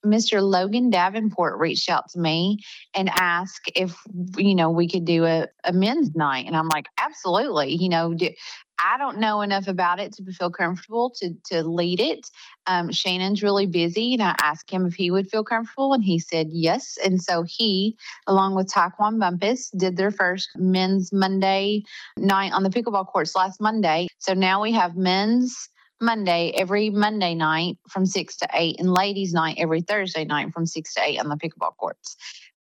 Mr. Logan Davenport reached out to me and asked if, we could do a men's night. And I'm like, absolutely. I don't know enough about it to feel comfortable to lead it. Shannon's really busy, and I asked him if he would feel comfortable, and he said yes. And so he, along with Taekwon Bumpus, did their first men's Monday night on the pickleball courts last Monday. So now we have men's Monday every Monday night from 6 to 8, and ladies' night every Thursday night from 6 to 8 on the pickleball courts.